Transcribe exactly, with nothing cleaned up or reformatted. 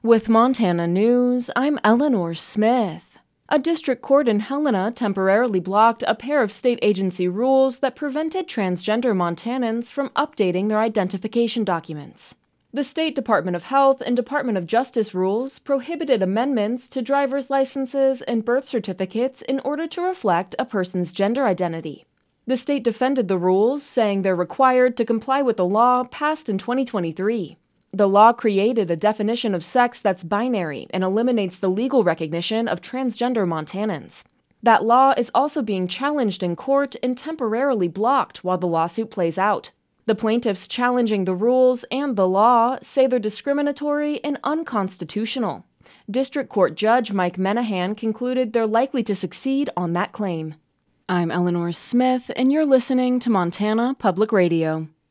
With Montana News, I'm Eleanor Smith. A district court in Helena temporarily blocked a pair of state agency rules that prevented transgender Montanans from updating their identification documents. The State Department of Health and Department of Justice rules prohibited amendments to driver's licenses and birth certificates in order to reflect a person's gender identity. The state defended the rules, saying they're required to comply with the law passed in twenty twenty-three. The law created a definition of sex that's binary and eliminates the legal recognition of transgender Montanans. That law is also being challenged in court and temporarily blocked while the lawsuit plays out. The plaintiffs challenging the rules and the law say they're discriminatory and unconstitutional. District Court Judge Mike Menahan concluded they're likely to succeed on that claim. I'm Eleanor Smith, and you're listening to Montana Public Radio.